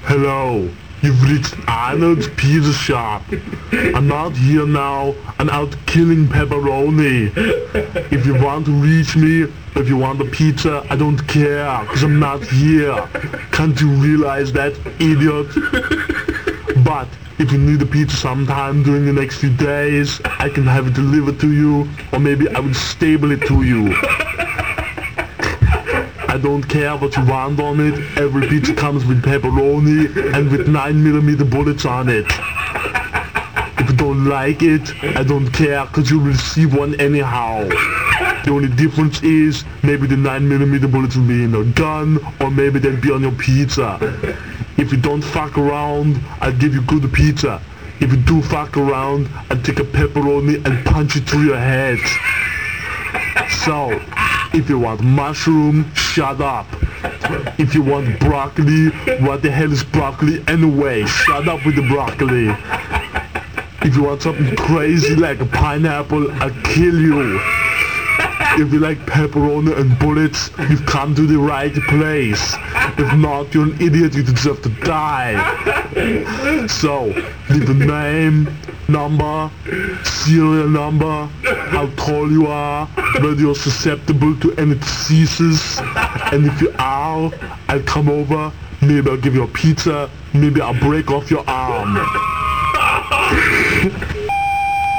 Hello, you've reached Arnold's Pizza Shop. I'm out here now and out killing pepperoni. If you want to reach me, if you want a pizza, I don't care, cause I'm not here. Can't you realize that, idiot? But if you need a pizza sometime during the next few days, I can have it delivered to you, or maybe I will stable it to you. I don't care what you want on it. Every pizza comes with pepperoni and with 9mm bullets on it. If you don't like it, I don't care, cause you'll receive one anyhow. The only difference is maybe the 9mm bullets will be in a gun, or maybe they'll be on your pizza. If you don't fuck around, I'll give you good pizza. If you do fuck around, I'll take a pepperoni and punch it through your head. So, if you want mushroom, shut up. If you want broccoli, what the hell is broccoli anyway? Shut up with the broccoli. If you want something crazy like a pineapple, I'll kill you. If you like pepperoni and bullets, you've come to the right place. If not, you're an idiot, you deserve to die. So, leave a name, number, serial number, how tall you are, whether you're susceptible to any diseases, and if you are, I'll come over, maybe I'll give you a pizza, maybe I'll break off your arm.